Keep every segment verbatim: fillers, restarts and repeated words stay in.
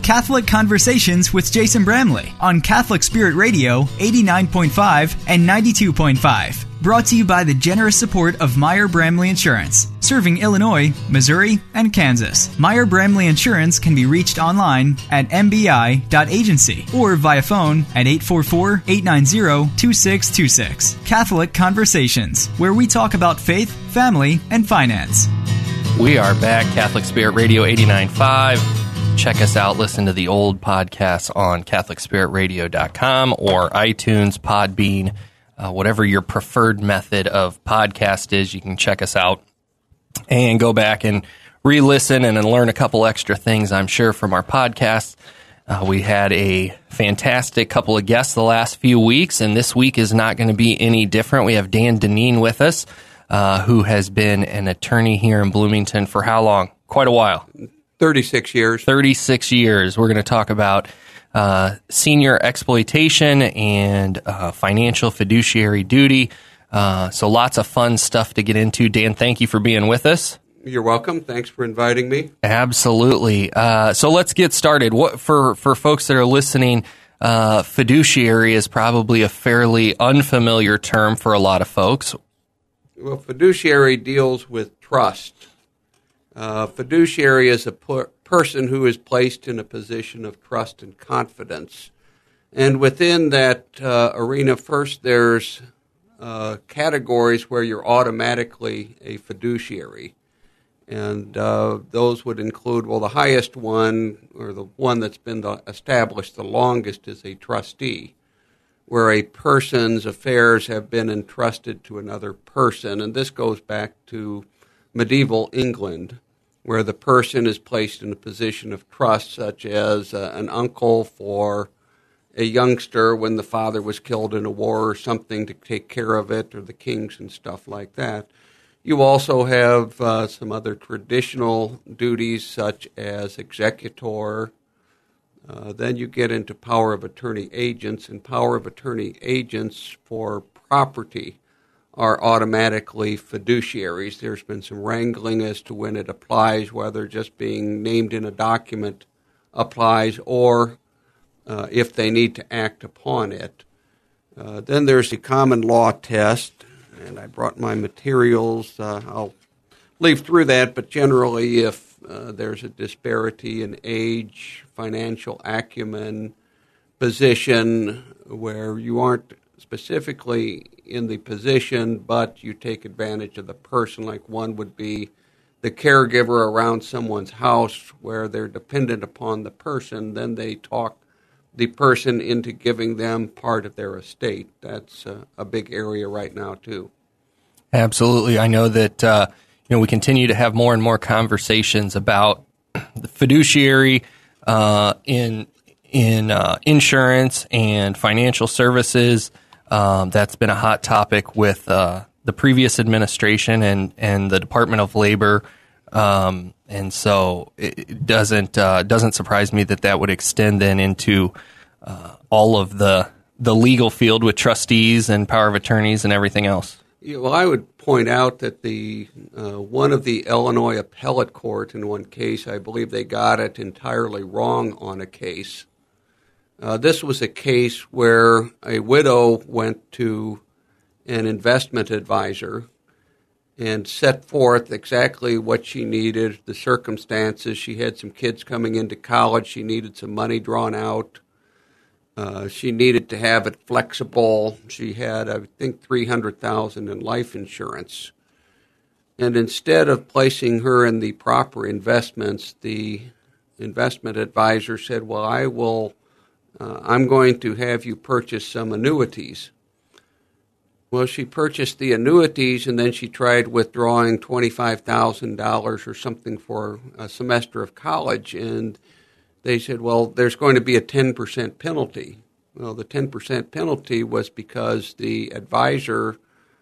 Catholic Conversations with Jason Bramley on Catholic Spirit Radio eighty-nine point five and ninety-two point five. Brought to you by the generous support of Meyer Bramley Insurance, serving Illinois, Missouri, and Kansas. Meyer Bramley Insurance can be reached online at m b i dot agency or via phone at eight four four, eight nine zero, two six two six. Catholic Conversations, where we talk about faith, family, and finance. We are back, Catholic Spirit Radio eighty-nine point five. Check us out. Listen to the old podcasts on catholic spirit radio dot com or iTunes, Podbean, uh, whatever your preferred method of podcast is. You can check us out and go back and re-listen and, and learn a couple extra things, I'm sure, from our podcast. Uh, we had a fantastic couple of guests the last few weeks, and this week is not going to be any different. We have Dan Deneen with us, uh, who has been an attorney here in Bloomington for how long? Quite a while. thirty-six years. thirty-six years. We're going to talk about uh, senior exploitation and uh, financial fiduciary duty. Uh, so lots of fun stuff to get into. Dan, thank you for being with us. You're welcome. Thanks for inviting me. Absolutely. Uh, so let's get started. What for, for folks that are listening, uh, fiduciary is probably a fairly unfamiliar term for a lot of folks. Well, fiduciary deals with trust. Uh, fiduciary is a per- person who is placed in a position of trust and confidence. And within that uh, arena, first there's uh, categories where you're automatically a fiduciary. And uh, those would include, well, the highest one, or the one that's been the, established the longest, is a trustee, where a person's affairs have been entrusted to another person. And this goes back to medieval England, where the person is placed in a position of trust, such as uh, an uncle for a youngster when the father was killed in a war or something to take care of it, or the kings and stuff like that. You also have uh, some other traditional duties, such as executor. Uh, then you get into power of attorney agents, and power of attorney agents for property are automatically fiduciaries. There's been some wrangling as to when it applies, whether just being named in a document applies or uh, if they need to act upon it. Uh, then there's the common law test, and I brought my materials. Uh, I'll leaf through that, but generally if uh, there's a disparity in age, financial acumen, position, where you aren't specifically in the position, but you take advantage of the person, like one would be the caregiver around someone's house where they're dependent upon the person, then they talk the person into giving them part of their estate. That's uh, a big area right now, too. Absolutely. I know that uh, you know we continue to have more and more conversations about the fiduciary uh, in in uh, insurance and financial services. Um, that's been a hot topic with uh, the previous administration and, and the Department of Labor, um, and so it doesn't uh, doesn't surprise me that that would extend then into uh, all of the the legal field with trustees and power of attorneys and everything else. Yeah, well, I would point out that the uh, one of the Illinois appellate court in one case, I believe they got it entirely wrong on a case. Uh, this was a case where a widow went to an investment advisor and set forth exactly what she needed, the circumstances. She had some kids coming into college. She needed some money drawn out. Uh, she needed to have it flexible. She had, I think, three hundred thousand dollars in life insurance. And instead of placing her in the proper investments, the investment advisor said, well, I will... Uh, I'm going to have you purchase some annuities. Well, she purchased the annuities, and then she tried withdrawing twenty-five thousand dollars or something for a semester of college, and they said, well, there's going to be a ten percent penalty. Well, the ten percent penalty was because the advisor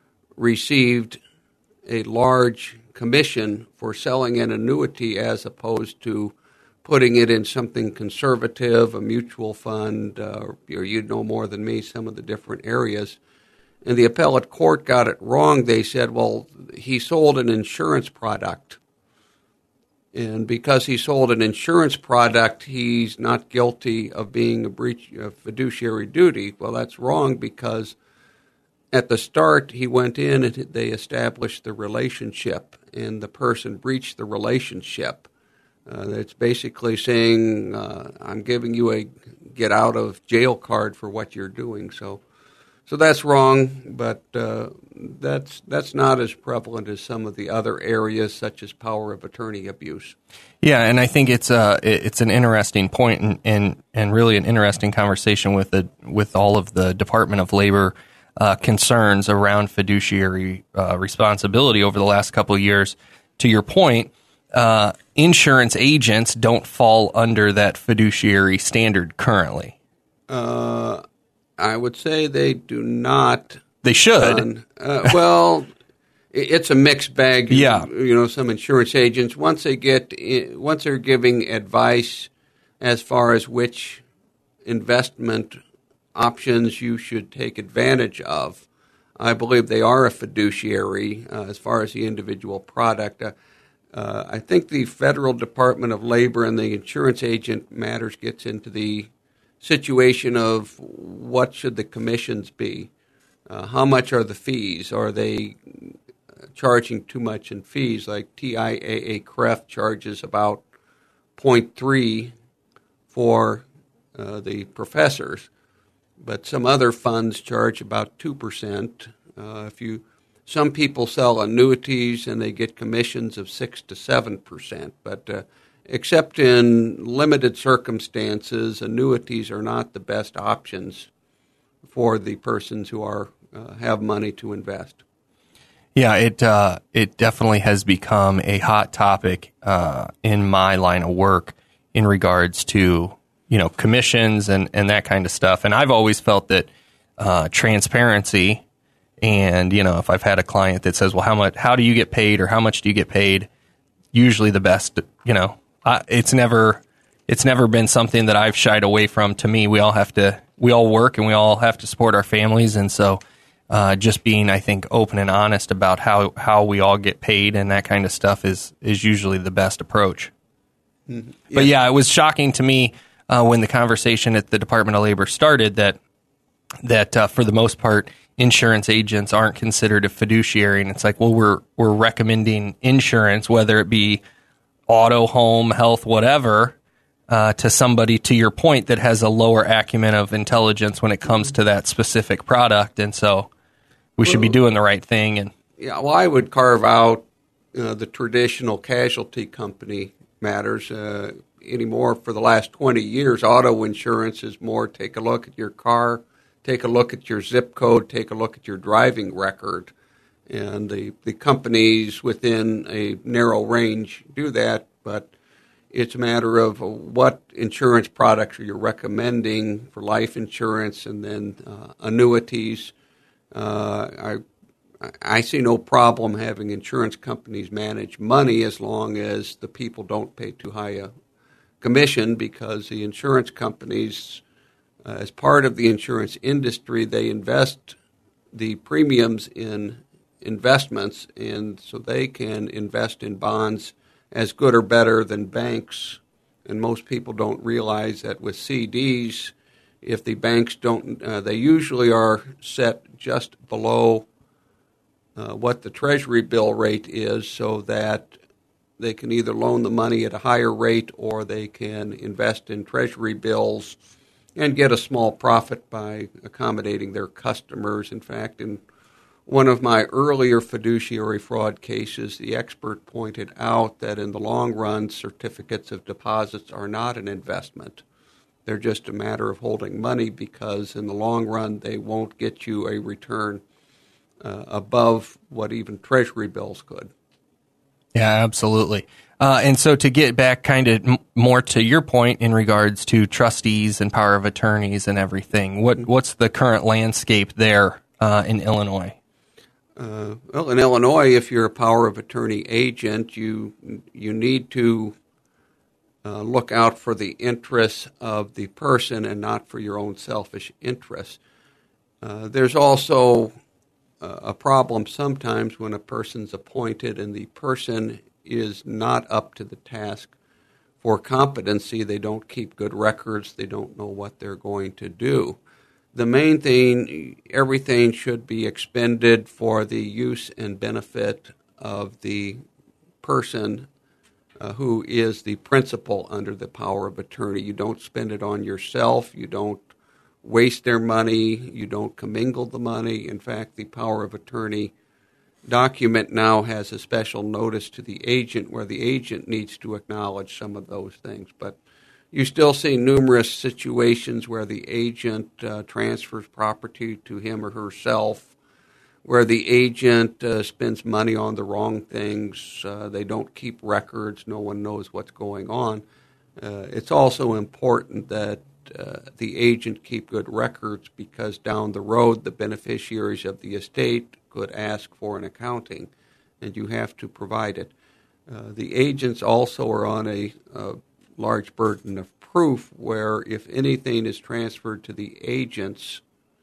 received a large commission for selling an annuity as opposed to putting it in something conservative, a mutual fund, uh, or you know more than me, some of the different areas. And the appellate court got it wrong. They said, well, he sold an insurance product. And because he sold an insurance product, he's not guilty of being a breach of fiduciary duty. Well, that's wrong, because at the start he went in and they established the relationship, and the person breached the relationship. Uh, it's basically saying, uh, I'm giving you a get out of jail card for what you're doing. So so that's wrong, but uh, that's that's not as prevalent as some of the other areas, such as power of attorney abuse. Yeah, and I think it's a it's an interesting point, and, and and really an interesting conversation with the with all of the Department of Labor uh, concerns around fiduciary uh, responsibility over the last couple of years. To your point, uh, insurance agents don't fall under that fiduciary standard currently. Uh, I would say they do not. They should. Um, uh, well, it's a mixed bag. Yeah. You know, some insurance agents, once they get, in, once they're giving advice as far as which investment options you should take advantage of, I believe they are a fiduciary uh, as far as the individual product. Uh, uh, I think the Federal Department of Labor and the insurance agent matters gets into the situation of what should the commissions be. Uh, how much are the fees? Are they charging too much in fees? Like T I A A C R E F charges about zero point three for uh, the professors, but some other funds charge about two percent. Uh, if you, some people sell annuities and they get commissions of six to seven percent, but uh, except in limited circumstances, annuities are not the best options for the persons who are uh, have money to invest. Yeah, it uh, it definitely has become a hot topic uh, in my line of work in regards to, you know, commissions and, and that kind of stuff. And I've always felt that uh, transparency, and, you know, if I've had a client that says, well, how much, how do you get paid, or how much do you get paid? Usually the best, you know, I, it's never, it's never been something that I've shied away from. To me, we all have to, we all work and we all have to support our families. And so uh, just being, I think, open and honest about how, how we all get paid and that kind of stuff is, is usually the best approach. Mm-hmm. Yeah. But yeah, it was shocking to me uh, when the conversation at the Department of Labor started that, that uh, for the most part, insurance agents aren't considered a fiduciary. And it's like, well, we're, we're recommending insurance, whether it be auto, home, health, whatever, uh, to somebody, to your point, that has a lower acumen of intelligence when it comes to that specific product. And so we should be doing the right thing. And yeah, well, I would carve out uh, the traditional casualty company matters. Uh, anymore for the last twenty years, auto insurance is more take a look at your car, take a look at your zip code, take a look at your driving record. And the, the companies within a narrow range do that, but it's a matter of what insurance products you're recommending for life insurance and then uh, annuities. Uh, I I see no problem having insurance companies manage money as long as the people don't pay too high a commission, because the insurance companies, uh, as part of the insurance industry, they invest the premiums in investments, and so they can invest in bonds as good or better than banks. And most people don't realize that with C Ds, if the banks don't, uh, they usually are set just below uh, what the Treasury bill rate is, so that they can either loan the money at a higher rate or they can invest in Treasury bills and get a small profit by accommodating their customers. In fact, in one of my earlier fiduciary fraud cases, the expert pointed out that in the long run, certificates of deposits are not an investment. They're just a matter of holding money, because in the long run, they won't get you a return uh, above what even Treasury bills could. Yeah, absolutely. Uh, and so to get back kind of m- more to your point in regards to trustees and power of attorneys and everything, what what's the current landscape there uh, in Illinois? Uh, well, in Illinois, if you're a power of attorney agent, you you need to uh, look out for the interests of the person and not for your own selfish interests. Uh, there's also uh, a problem sometimes when a person's appointed and the person is not up to the task for competency. They don't keep good records. They don't know what they're going to do. The main thing, everything should be expended for the use and benefit of the person uh, who is the principal under the power of attorney. You don't spend it on yourself. You don't waste their money. You don't commingle the money. In fact, the power of attorney document now has a special notice to the agent where the agent needs to acknowledge some of those things. But you still see numerous situations where the agent uh, transfers property to him or herself, where the agent uh, spends money on the wrong things. Uh, they don't keep records. No one knows what's going on. Uh, it's also important that uh, the agent keep good records because down the road the beneficiaries of the estate could ask for an accounting, and you have to provide it. Uh, the agents also are on a uh, large burden of proof where if anything is transferred to the agents,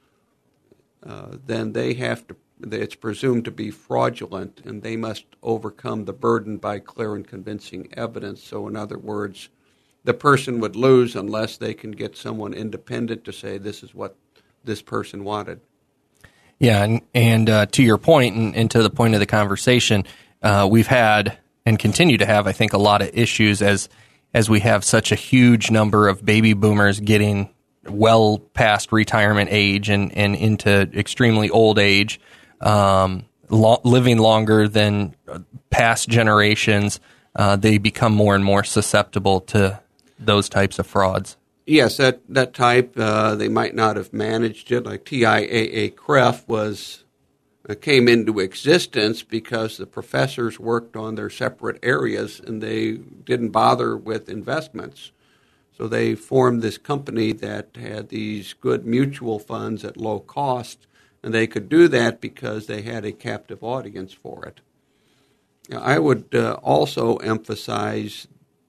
uh, then they have to, it's presumed to be fraudulent, and they must overcome the burden by clear and convincing evidence. So in other words, the person would lose unless they can get someone independent to say this is what this person wanted. Yeah, and, and uh, to your point, and, and to the point of the conversation, uh, we've had and continue to have, I think, a lot of issues as as we have such a huge number of baby boomers getting well past retirement age and, and into extremely old age, um, lo- living longer than past generations. Uh, they become more and more susceptible to those types of frauds. Yes, that, that type, uh, they might not have managed it. Like T I A A C R E F was uh, came into existence because the professors worked on their separate areas and they didn't bother with investments. So they formed this company that had these good mutual funds at low cost, and they could do that because they had a captive audience for it. Now, I would uh, also emphasize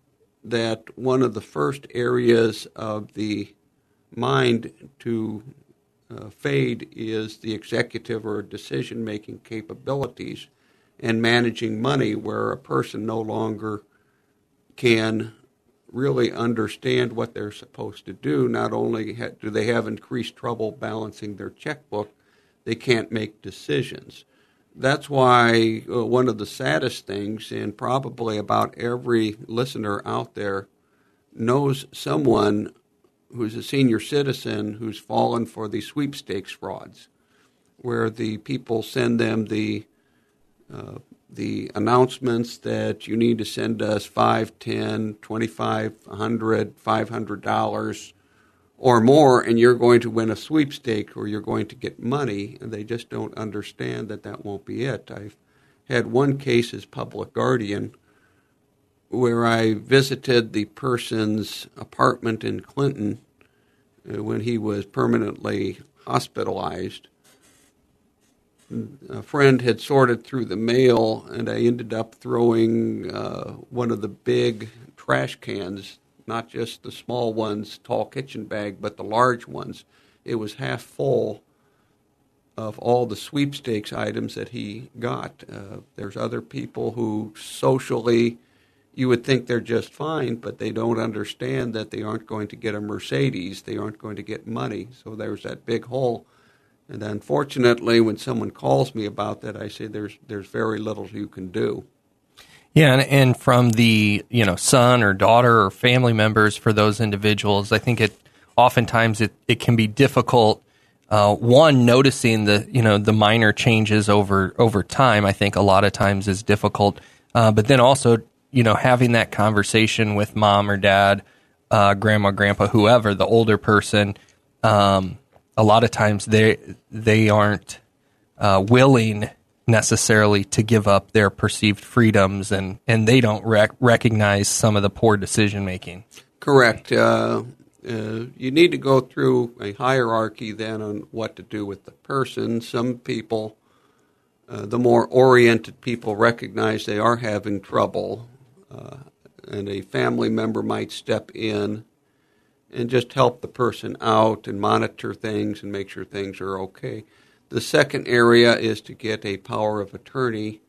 that one of the first areas of the mind to uh, fade is the executive or decision-making capabilities and managing money, where a person no longer can really understand what they're supposed to do. Not only ha- do they have increased trouble balancing their checkbook, they can't make decisions. That's why uh, one of the saddest things, and probably about every listener out there knows someone who's a senior citizen who's fallen for the sweepstakes frauds, where the people send them the uh, the announcements that you need to send us five, ten, twenty-five, a hundred, five hundred dollars or more, and you're going to win a sweepstake or you're going to get money, and they just don't understand that that won't be it. I've had one case as public guardian where I visited the person's apartment in Clinton uh, when he was permanently hospitalized. A friend had sorted through the mail, and I ended up throwing uh, one of the big trash cans, not just the small ones, tall kitchen bag, but the large ones. It was half full of all the sweepstakes items that he got. Uh, there's other people who socially, you would think they're just fine, but they don't understand that they aren't going to get a Mercedes. They aren't going to get money. So there's that big hole. And unfortunately, when someone calls me about that, I say there's there's very little you can do. Yeah, and, and from the you know son or daughter or family members for those individuals, I think it oftentimes it, it can be difficult. Uh, one, noticing the you know the minor changes over over time, I think a lot of times is difficult. Uh, but then also you know having that conversation with mom or dad, uh, grandma, grandpa, whoever, the older person. Um, a lot of times they they aren't uh, willing necessarily to give up their perceived freedoms, and, and they don't rec- recognize some of the poor decision-making. Correct. Uh, uh, you need to go through a hierarchy then on what to do with the person. Some people, uh, the more oriented people, recognize they are having trouble, uh, and a family member might step in and just help the person out and monitor things and make sure things are okay. The second area is to get a power of attorney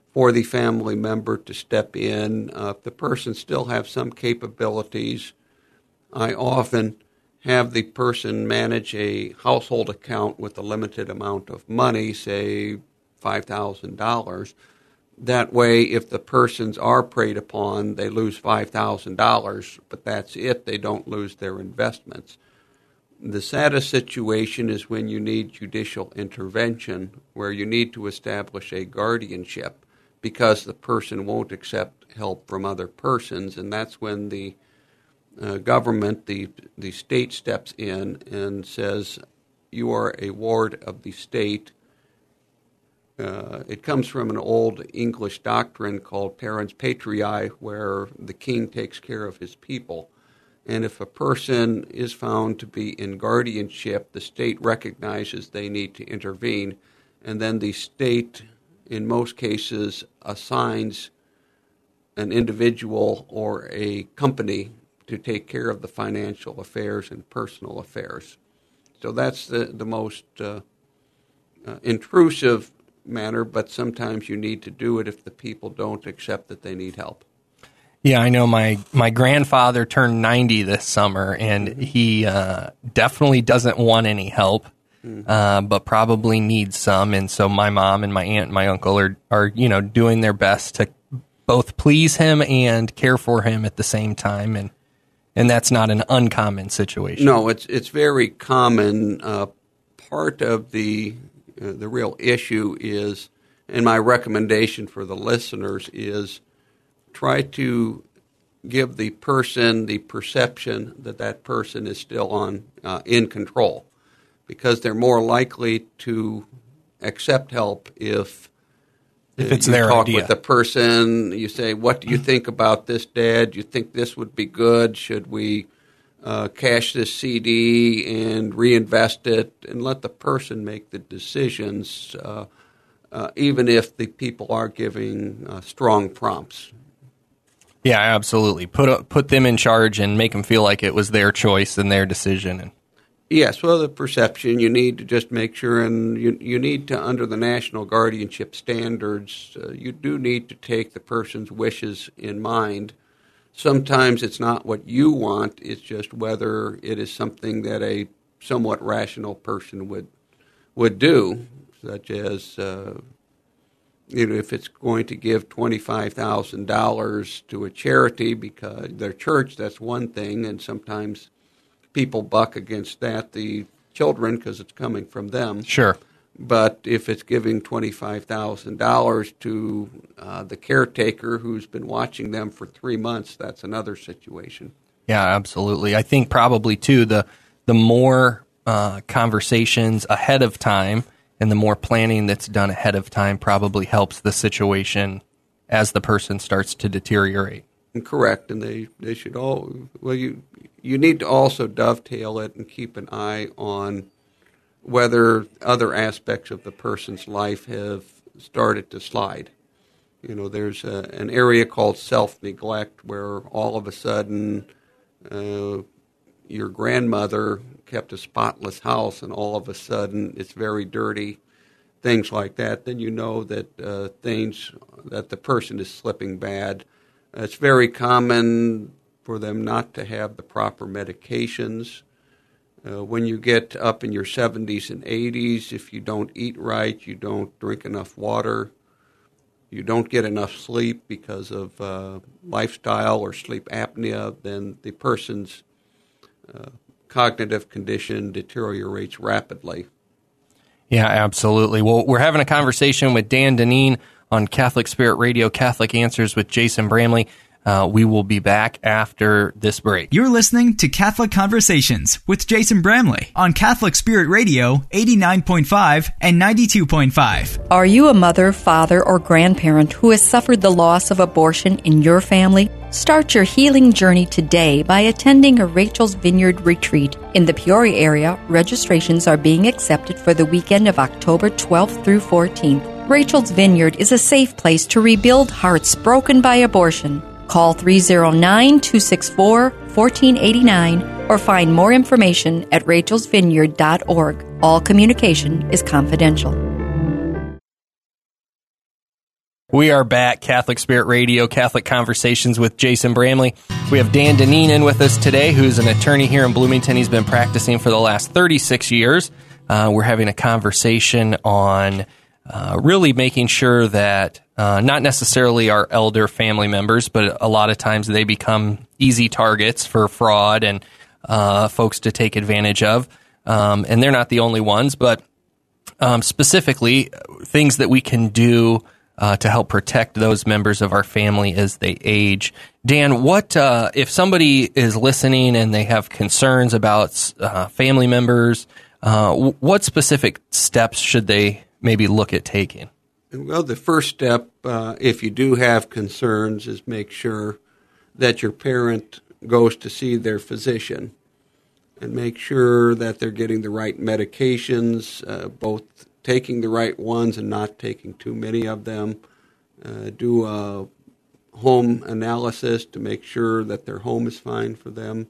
for the family member to step in. Uh, if the person still have some capabilities, I often have the person manage a household account with a limited amount of money, say five thousand dollars. That way, if the persons are preyed upon, they lose five thousand dollars, but that's it. They don't lose their investments. The saddest situation is when you need judicial intervention, where you need to establish a guardianship because the person won't accept help from other persons, and that's when the uh, government, the the state steps in and says, you are a ward of the state. Uh, it comes from an old English doctrine called parens patriae, where the king takes care of his people. And if a person is found to be in guardianship, the state recognizes they need to intervene, and then the state, in most cases, assigns an individual or a company to take care of the financial affairs and personal affairs. So that's the, the most uh, uh, intrusive manner, but sometimes you need to do it if the people don't accept that they need help. Yeah, I know my, my grandfather turned ninety this summer, and mm-hmm. he uh, definitely doesn't want any help, mm-hmm. uh, but probably needs some. And so my mom and my aunt and my uncle are, are, you know, doing their best to both please him and care for him at the same time. And and that's not an uncommon situation. No, it's it's very common. Uh, part of the uh, the real issue is, and my recommendation for the listeners is, try to give the person the perception that that person is still on uh, in control, because they're more likely to accept help if, if it's you their talk idea. with the person. You say, what do you think about this, Dad? Do you think this would be good? Should we uh, cash this C D and reinvest it? And let the person make the decisions, uh, uh, even if the people are giving uh, strong prompts. Yeah, absolutely. Put put them in charge and make them feel like it was their choice and their decision. And yes, well, the perception, you need to just make sure, and you you need to, under the national guardianship standards, uh, you do need to take the person's wishes in mind. Sometimes it's not what you want, it's just whether it is something that a somewhat rational person would would do, such as uh, you know, if it's going to give twenty-five thousand dollars to a charity because their church, that's one thing, and sometimes people buck against that, the children, because it's coming from them. Sure. But if it's giving twenty-five thousand dollars to uh, the caretaker who's been watching them for three months, that's another situation. Yeah, absolutely. I think probably, too, the, the more uh, conversations ahead of time and the more planning that's done ahead of time probably helps the situation as the person starts to deteriorate. Correct, and they, they should all, well, you you need to also dovetail it and keep an eye on whether other aspects of the person's life have started to slide. You know, there's a, an area called self-neglect where all of a sudden uh, your grandmother kept a spotless house and all of a sudden it's very dirty, things like that. Then you know that uh, things, that the person is slipping bad. It's very common for them not to have the proper medications. Uh, when you get up in your seventies and eighties, if you don't eat right, you don't drink enough water, you don't get enough sleep because of uh, lifestyle or sleep apnea, then the person's uh, cognitive condition deteriorates rapidly. Yeah, absolutely. Well, we're having a conversation with Dan Dineen on Catholic Spirit Radio, Catholic Answers with Jason Bramley. Uh, we will be back after this break. You're listening to Catholic Conversations with Jason Bramley on Catholic Spirit Radio, eighty-nine point five and ninety-two point five. Are you a mother, father, or grandparent who has suffered the loss of abortion in your family? Start your healing journey today by attending a Rachel's Vineyard retreat. In the Peoria area, registrations are being accepted for the weekend of October twelfth through fourteenth. Rachel's Vineyard is a safe place to rebuild hearts broken by abortion. Call three oh nine, two six four, one four eight nine or find more information at rachels vineyard dot org. All communication is confidential. We are back, Catholic Spirit Radio, Catholic Conversations with Jason Bramley. We have Dan Deneen in with us today, who's an attorney here in Bloomington. He's been practicing for the last thirty-six years. Uh, we're having a conversation on uh, really making sure that uh, not necessarily our elder family members, but a lot of times they become easy targets for fraud and uh, folks to take advantage of. Um, and they're not the only ones, but um, specifically things that we can do Uh, to help protect those members of our family as they age. Dan, what uh, if somebody is listening and they have concerns about uh, family members, uh, w- what specific steps should they maybe look at taking? Well, the first step, uh, if you do have concerns, is make sure that your parent goes to see their physician and make sure that they're getting the right medications, uh, both taking the right ones and not taking too many of them. Uh, do a home analysis to make sure that their home is fine for them.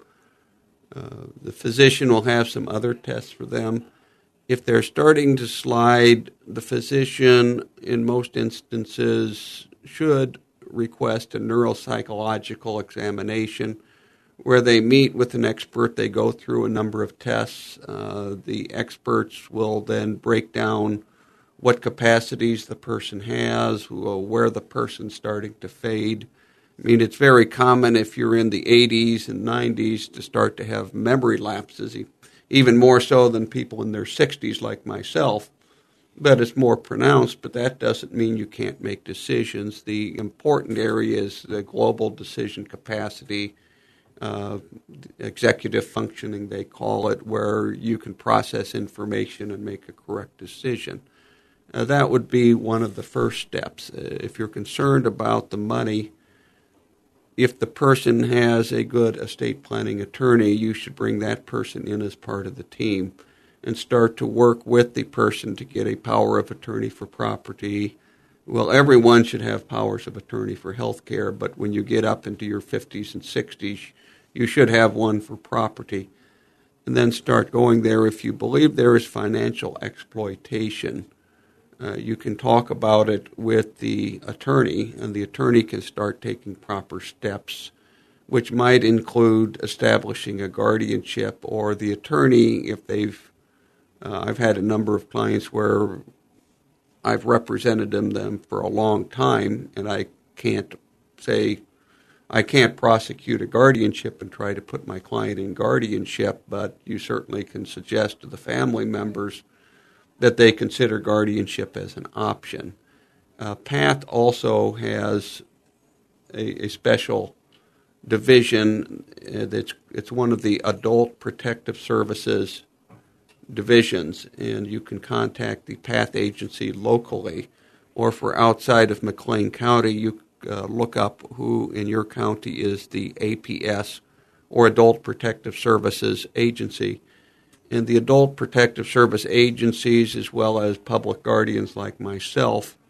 Uh, the physician will have some other tests for them. If they're starting to slide, the physician, in most instances, should request a neuropsychological examination where they meet with an expert. They go through a number of tests. Uh, the experts will then break down what capacities the person has, where the person's starting to fade. I mean, it's very common if you're in the eighties and nineties to start to have memory lapses, even more so than people in their sixties like myself. But it's more pronounced, but that doesn't mean you can't make decisions. The important area is the global decision capacity, Uh, executive functioning, they call it, where you can process information and make a correct decision. Uh, that would be one of the first steps. Uh, if you're concerned about the money, if the person has a good estate planning attorney, you should bring that person in as part of the team and start to work with the person to get a power of attorney for property. Well, everyone should have powers of attorney for health care, but when you get up into your fifties and sixties, you should have one for property. And then start going there. If you believe there is financial exploitation, uh, you can talk about it with the attorney, and the attorney can start taking proper steps, which might include establishing a guardianship, or the attorney, if they've, uh, I've had a number of clients where I've represented them, them for a long time, and I can't say, I can't prosecute a guardianship and try to put my client in guardianship, but you certainly can suggest to the family members that they consider guardianship as an option. Uh, P A T also has a, a special division uh, that's it's one of the Adult Protective Services divisions, and you can contact the P A T agency locally, or for outside of McLean County, you uh, look up who in your county is the A P S, or Adult Protective Services Agency. And the Adult Protective Service agencies, as well as public guardians like myself,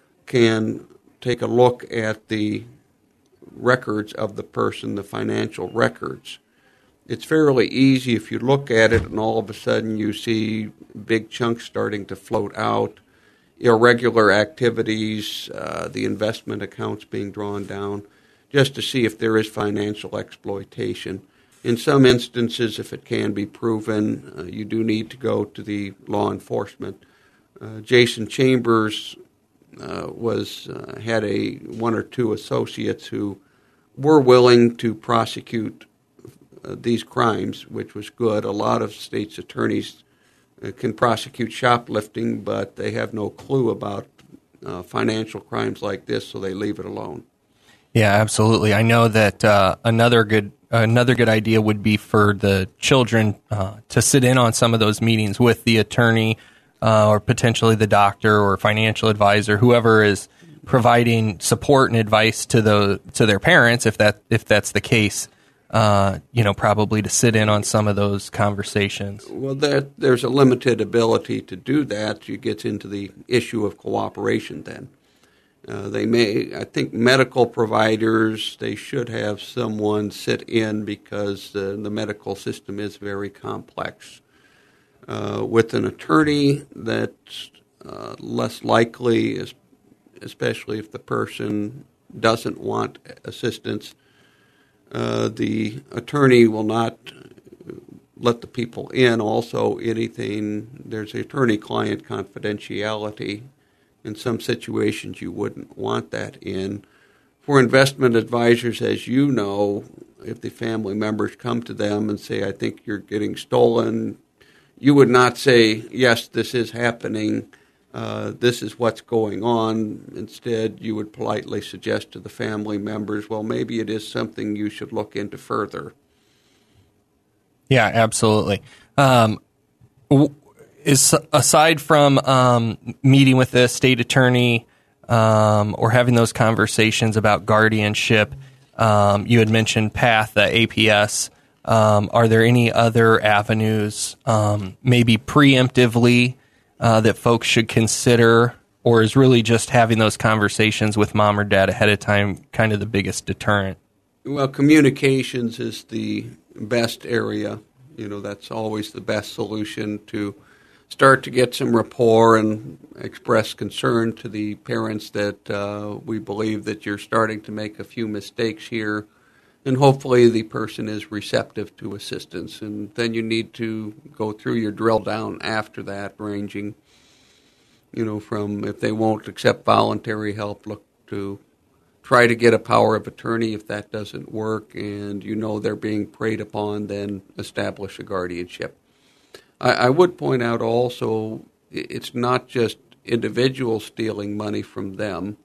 can take a look at the records of the person, the financial records. It's fairly easy if you look at it and all of a sudden you see big chunks starting to float out, irregular activities, uh, the investment accounts being drawn down, just to see if there is financial exploitation. In some instances, if it can be proven, uh, you do need to go to the law enforcement. Uh, Jason Chambers uh, was uh, had a one or two associates who were willing to prosecute uh, these crimes, which was good. A lot of states' attorneys uh, can prosecute shoplifting, but they have no clue about uh, financial crimes like this, so they leave it alone. Yeah, absolutely. I know that uh, another good another good idea would be for the children uh, to sit in on some of those meetings with the attorney uh, or potentially the doctor or financial advisor, whoever is providing support and advice to the to their parents, if that if that's the case. Uh, you know, probably to sit in on some of those conversations. Well, there, there's a limited ability to do that. You get into the issue of cooperation then. Uh, they may, I think medical providers, they should have someone sit in because uh, the medical system is very complex. Uh, with an attorney, that's uh, less likely, as, especially if the person doesn't want assistance, uh, the attorney will not let the people in. Also, anything, there's attorney-client confidentiality. In some situations, you wouldn't want that in. For investment advisors, as you know, if the family members come to them and say, I think you're getting stolen, you would not say, yes, this is happening, uh, this is what's going on. Instead, you would politely suggest to the family members, well, maybe it is something you should look into further. Yeah, absolutely. Um, is aside from um, meeting with the state attorney um, or having those conversations about guardianship, um, you had mentioned PATH, the A P S. Um, are there any other avenues, um, maybe preemptively, uh, that folks should consider, or is really just having those conversations with mom or dad ahead of time kind of the biggest deterrent? Well, communications is the best area. You know, that's always the best solution to start to get some rapport and express concern to the parents that uh, we believe that you're starting to make a few mistakes here, and hopefully the person is receptive to assistance. And then you need to go through your drill down after that, ranging, you know, from if they won't accept voluntary help, look to try to get a power of attorney. If that doesn't work and you know they're being preyed upon, then establish a guardianship. I, I would point out also it's not just individuals stealing money from them.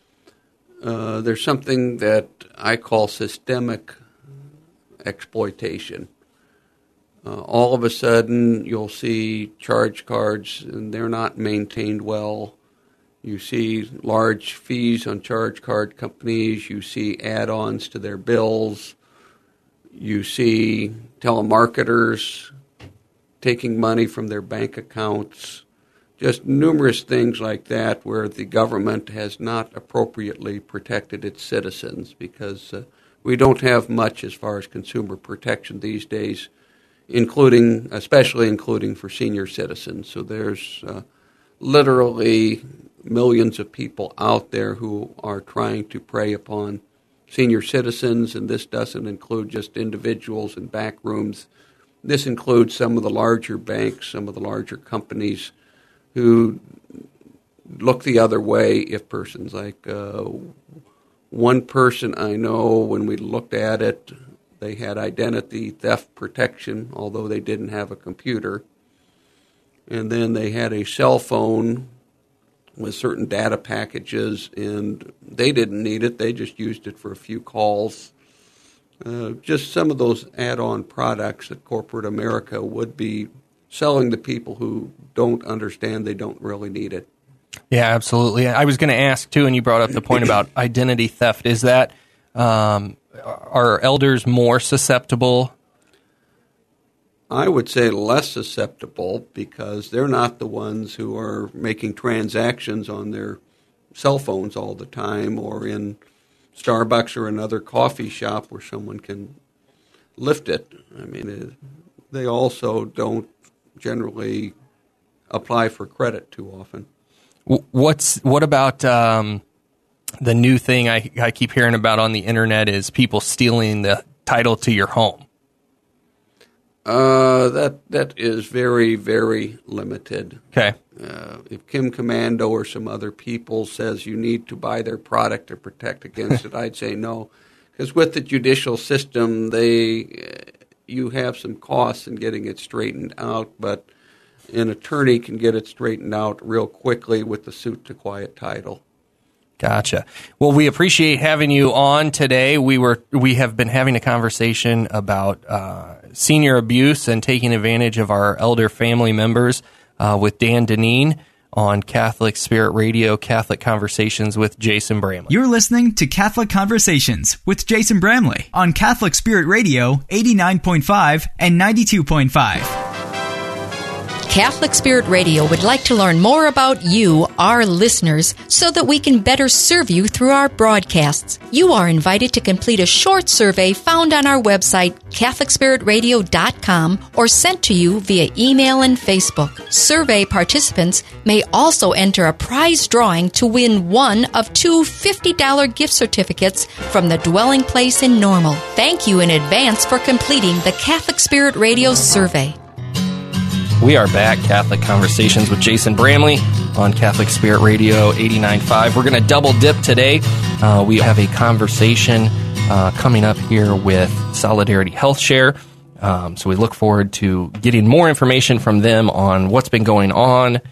Uh, there's something that I call systemic exploitation. Uh, all of a sudden, you'll see charge cards, and they're not maintained well. You see large fees on charge card companies. You see add-ons to their bills. You see telemarketers taking money from their bank accounts. Just numerous things like that where the government has not appropriately protected its citizens, because uh, we don't have much as far as consumer protection these days, including, especially including for senior citizens. So there's uh, literally millions of people out there who are trying to prey upon senior citizens, and this doesn't include just individuals in back rooms. This includes some of the larger banks, some of the larger companies who look the other way if persons like uh, one person I know, when we looked at it, they had identity theft protection, although they didn't have a computer. And then they had a cell phone with certain data packages, and they didn't need it. They just used it for a few calls. Uh, just some of those add-on products that corporate America would be selling to people who don't understand they don't really need it. Yeah, absolutely. I was going to ask, too, and you brought up the point about identity theft. Is that, um, are elders more susceptible? I would say less susceptible, because they're not the ones who are making transactions on their cell phones all the time, or in Starbucks or another coffee shop where someone can lift it. I mean, they also don't generally apply for credit too often. What's what about um, the new thing I, I keep hearing about on the internet is people stealing the title to your home? Uh, that that is very, very limited. Okay. Uh, if Kim Commando or some other people says you need to buy their product to protect against it, I'd say no, because with the judicial system, they uh, you have some costs in getting it straightened out, but an attorney can get it straightened out real quickly with the suit to quiet title. Gotcha. Well, we appreciate having you on today. We were we have been having a conversation about uh, senior abuse and taking advantage of our elder family members uh, with Dan Deneen on Catholic Spirit Radio, Catholic Conversations with Jason Bramley. You're listening to Catholic Conversations with Jason Bramley on Catholic Spirit Radio eighty-nine point five and ninety-two point five. Catholic Spirit Radio would like to learn more about you, our listeners, so that we can better serve you through our broadcasts. You are invited to complete a short survey found on our website, Catholic Spirit Radio dot com, or sent to you via email and Facebook. Survey participants may also enter a prize drawing to win one of two fifty dollars gift certificates from the Dwelling Place in Normal. Thank you in advance for completing the Catholic Spirit Radio survey. We are back, Catholic Conversations with Jason Bramley on Catholic Spirit Radio eighty-nine point five. We're going to double dip today. Uh, we have a conversation uh, coming up here with Solidarity Health Share. Um, so we look forward to getting more information from them on what's been going on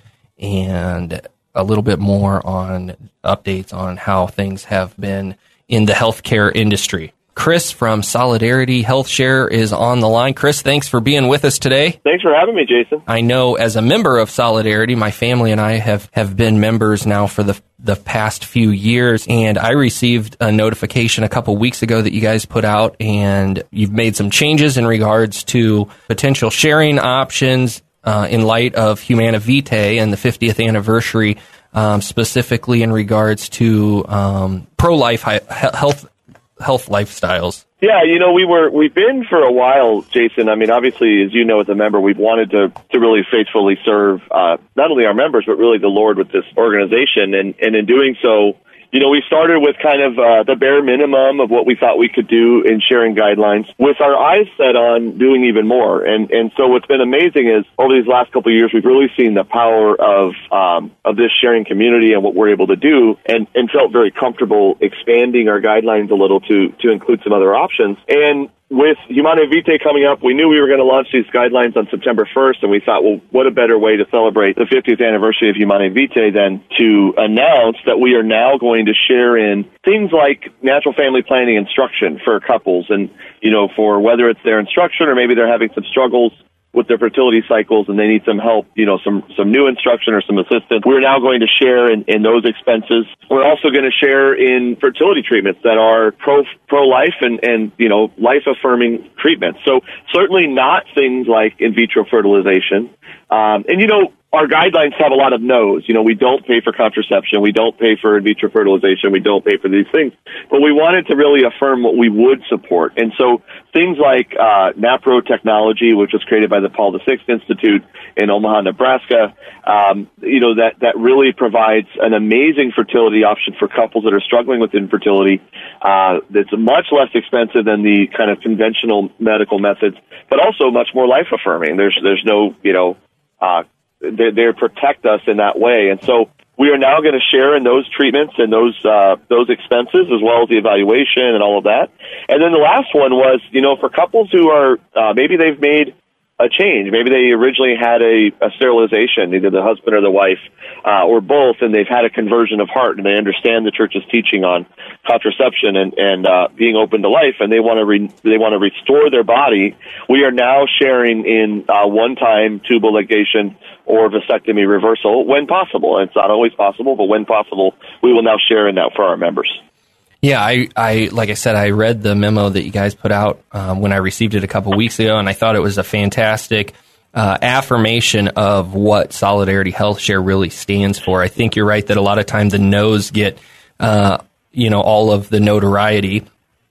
and a little bit more on updates on how things have been in the healthcare industry. Chris from Solidarity Health Share is on the line. Chris, thanks for being with us today. Thanks for having me, Jason. I know as a member of Solidarity, my family and I have, have been members now for the the past few years, and I received a notification a couple weeks ago that you guys put out, and you've made some changes in regards to potential sharing options uh, in light of Humana Vitae and the fiftieth anniversary, um, specifically in regards to um, pro-life hi- health health lifestyles. Yeah, you know, we were, we've been for a while, Jason. I mean, obviously, as you know, as a member, we've wanted to, to really faithfully serve, uh, not only our members, but really the Lord with this organization. And, and in doing so, you know, we started with kind of uh, the bare minimum of what we thought we could do in sharing guidelines, with our eyes set on doing even more. And and so what's been amazing is over these last couple of years, we've really seen the power of um, of this sharing community and what we're able to do, and, and felt very comfortable expanding our guidelines a little to to include some other options. And with Humana Vitae coming up, we knew we were going to launch these guidelines on September first, and we thought, well, what a better way to celebrate the fiftieth anniversary of Humana Vitae than to announce that we are now going to share in things like natural family planning instruction for couples, and, you know, for whether it's their instruction or maybe they're having some struggles with their fertility cycles and they need some help, you know, some, some new instruction or some assistance. We're now going to share in, in those expenses. We're also going to share in fertility treatments that are pro, pro-life and, and, you know, life-affirming treatments. So certainly not things like in vitro fertilization. Um, and, you know, our guidelines have a lot of no's. You know, we don't pay for contraception. We don't pay for in vitro fertilization. We don't pay for these things. But we wanted to really affirm what we would support. And so things like uh, NAPRO technology, which was created by the Paul the Sixth Institute in Omaha, Nebraska, um, you know, that, that really provides an amazing fertility option for couples that are struggling with infertility. Uh, that's much less expensive than the kind of conventional medical methods, but also much more life-affirming. There's, there's no, you know, uh, They, they protect us in that way. And so we are now going to share in those treatments and those uh, those expenses, as well as the evaluation and all of that. And then the last one was, you know, for couples who are, uh, maybe they've made a change. Maybe they originally had a, a sterilization, either the husband or the wife, uh, or both, and they've had a conversion of heart, and they understand the church's teaching on contraception and, and uh, being open to life, and they want to re- they want to restore their body. We are now sharing in uh, one-time tubal ligation or vasectomy reversal when possible. It's not always possible, but when possible, we will now share in that for our members. Yeah, I, I, like I said, I read the memo that you guys put out um, when I received it a couple weeks ago, and I thought it was a fantastic uh, affirmation of what Solidarity Health Share really stands for. I think you're right that a lot of times the no's get, uh, you know, all of the notoriety,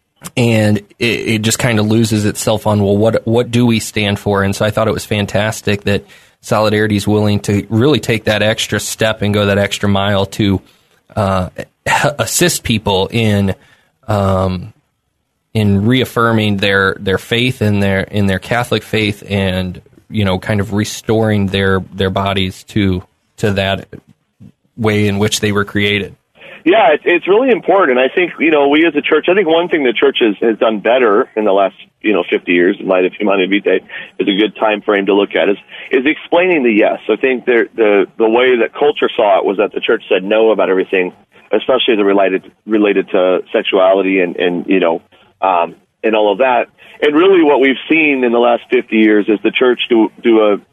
and it, it just kind of loses itself on, well, what what do we stand for? And so I thought it was fantastic that Solidarity is willing to really take that extra step and go that extra mile to uh, assist people in um, in reaffirming their their faith in their in their Catholic faith, and, you know, kind of restoring their their bodies to to that way in which they were created. Yeah, it, it's really important. I think, you know, we as a church, I think one thing the church has, has done better in the last, you know, fifty years, in light of Humana Vitae, is a good time frame to look at, is, is explaining the yes. I think the, the, the way that culture saw it was that the church said no about everything, especially as it related, related to sexuality and, and you know, um, and all of that. And really what we've seen in the last fifty years is the church do, do a,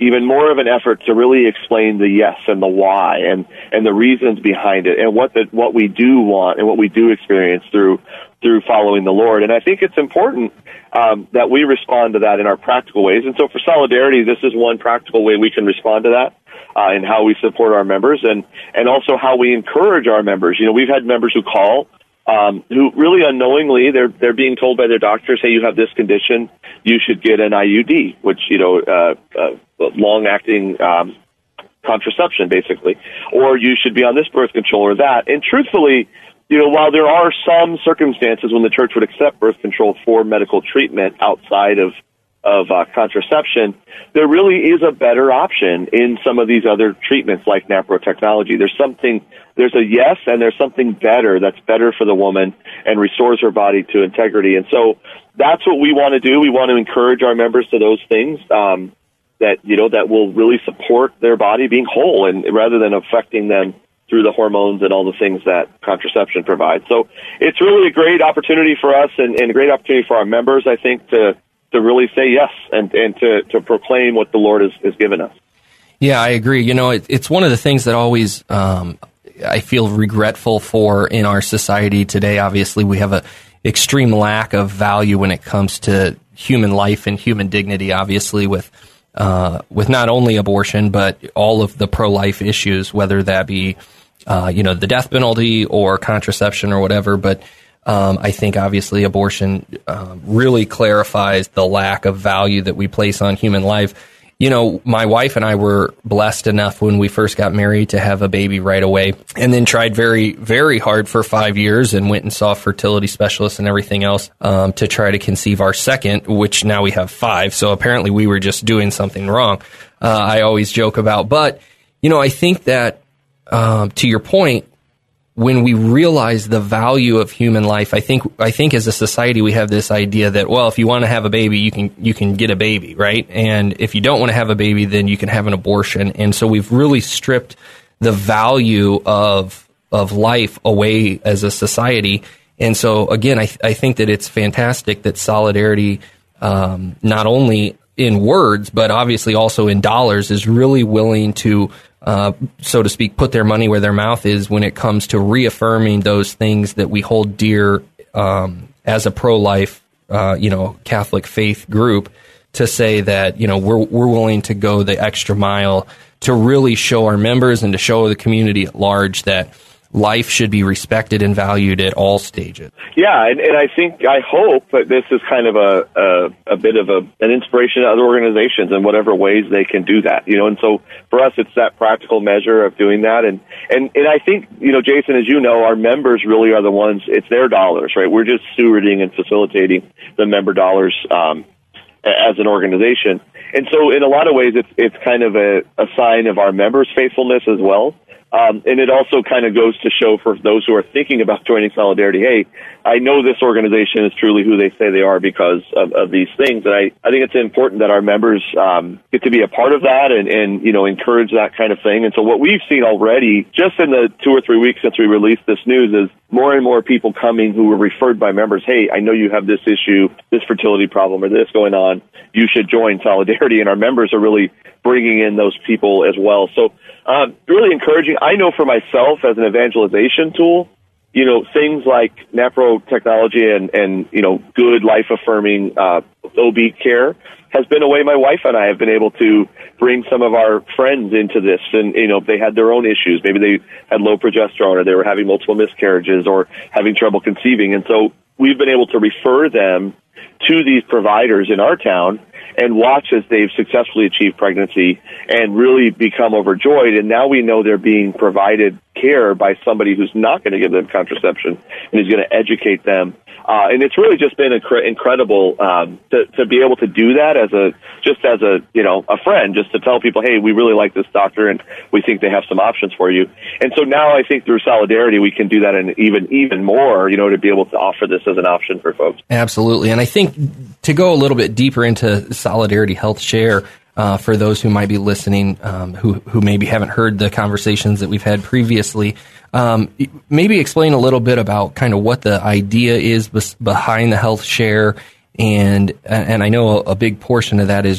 even more of an effort to really explain the yes and the why and, and the reasons behind it and what the, what we do want and what we do experience through through following the Lord. And I think it's important um, that we respond to that in our practical ways. And so for Solidarity, this is one practical way we can respond to that uh, in how we support our members and, and also how we encourage our members. You know, we've had members who call um, who really unknowingly, they're they're being told by their doctors, hey, you have this condition, you should get an I U D, which, you know, uh, uh, long-acting um, contraception, basically, or you should be on this birth control or that. And truthfully, you know, while there are some circumstances when the church would accept birth control for medical treatment outside of of uh, contraception, there really is a better option in some of these other treatments like NAPRO technology. There's something, there's a yes, and there's something better that's better for the woman and restores her body to integrity. And so that's what we want to do. We want to encourage our members to those things um, that, you know, that will really support their body being whole and rather than affecting them through the hormones and all the things that contraception provides. So it's really a great opportunity for us and, and a great opportunity for our members, I think, to to really say yes and, and to, to proclaim what the Lord has, has given us. Yeah, I agree. You know, it, it's one of the things that always um, I feel regretful for in our society today. Obviously, we have a extreme lack of value when it comes to human life and human dignity, obviously, with uh, with not only abortion, but all of the pro-life issues, whether that be, uh, you know, the death penalty or contraception or whatever. But Um, I think obviously abortion um, really clarifies the lack of value that we place on human life. You know, my wife and I were blessed enough when we first got married to have a baby right away, and then tried very, very hard for five years and went and saw fertility specialists and everything else um, to try to conceive our second, which now we have five. So apparently we were just doing something wrong. Uh, I always joke about. But, you know, I think that um, to your point, when we realize the value of human life, I think I think as a society we have this idea that, well, if you want to have a baby, you can you can get a baby, right? And if you don't want to have a baby, then you can have an abortion. And so we've really stripped the value of of life away as a society. And so again, I I think that it's fantastic that Solidarity, um, not only in words but obviously also in dollars, is really willing to, Uh, so to speak, put their money where their mouth is when it comes to reaffirming those things that we hold dear um, as a pro-life, uh, you know, Catholic faith group, to say that, you know, we're we're willing to go the extra mile to really show our members and to show the community at large that life should be respected and valued at all stages. Yeah, and, and I think, I hope that this is kind of a, a, a bit of a, an inspiration to other organizations in whatever ways they can do that, you know, and so for us, it's that practical measure of doing that. And, and, and I think, you know, Jason, as you know, our members really are the ones, it's their dollars, right? We're just stewarding and facilitating the member dollars um, as an organization. And so in a lot of ways, it's, it's kind of a, a sign of our members' faithfulness as well. Um, and it also kind of goes to show for those who are thinking about joining Solidarity, hey, I know this organization is truly who they say they are because of, of these things. And I, I think it's important that our members um, get to be a part of that and, and, you know, encourage that kind of thing. And so what we've seen already, just in the two or three weeks since we released this news, is more and more people coming who were referred by members, hey, I know you have this issue, this fertility problem, or this going on. You should join Solidarity. And our members are really bringing in those people as well. So um, really encouraging. I know for myself as an evangelization tool, you know, things like NAPRO technology and, and you know, good life-affirming uh, O B care has been a way my wife and I have been able to bring some of our friends into this. And, you know, if they had their own issues, maybe they had low progesterone or they were having multiple miscarriages or having trouble conceiving. And so we've been able to refer them to these providers in our town and watch as they've successfully achieved pregnancy and really become overjoyed. And now we know they're being provided care by somebody who's not going to give them contraception and is going to educate them. Uh, and it's really just been incre- incredible um, to, to be able to do that as a just as a you know a friend, just to tell people, hey, we really like this doctor and we think they have some options for you. And so now I think through Solidarity we can do that and even even more, you know, to be able to offer this as an option for folks. Absolutely, and I think to go a little bit deeper into Solidarity Health Share. Uh, for those who might be listening, um, who who maybe haven't heard the conversations that we've had previously, um, maybe explain a little bit about kind of what the idea is bes- behind the health share, and and I know a, a big portion of that is